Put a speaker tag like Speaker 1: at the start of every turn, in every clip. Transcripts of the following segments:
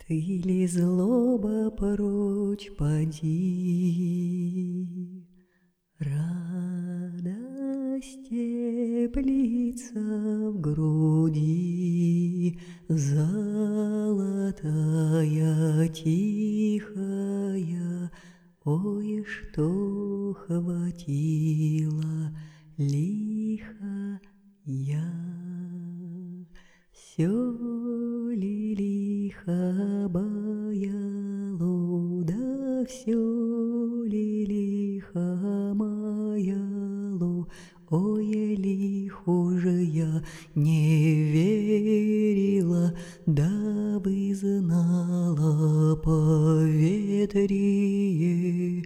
Speaker 1: Ты ли злоба прочь поди, радость теплится в груди, золотая, тихая, ой, что хватило лихо я. Все ли лихо баяло, да все ли лихо маяло, ой, лиху же я не верила, да бы знала поветрие.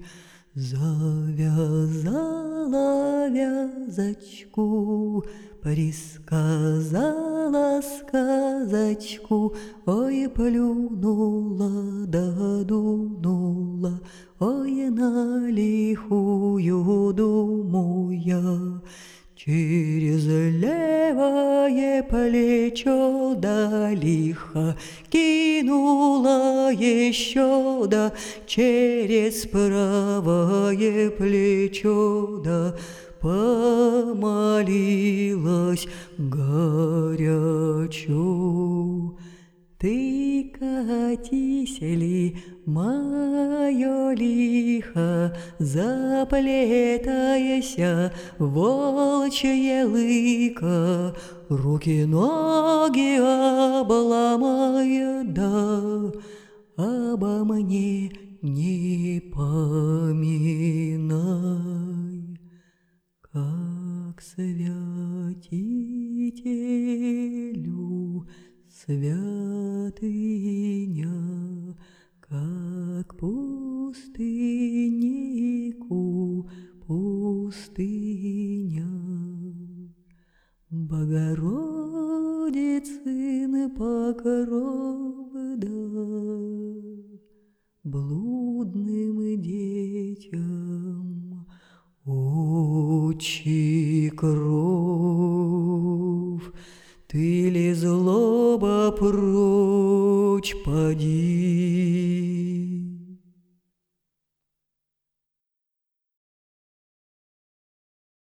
Speaker 1: Завязала вязочку, присказала сказочку, ой, плюнула да дунула, ой, на лихую думу я. Через левое плечо да лихо кинула еще, да через правое плечо да помолилась горячо. Ты катись ли, мое лихо, заплетаяся волчье лыко, руки-ноги обломая, да обо мне не поминай. Как святителю святыня, как пустыннику пустыня. Богородицын покров, да блудным детям очи кров. Ты ли злоба прочь поди,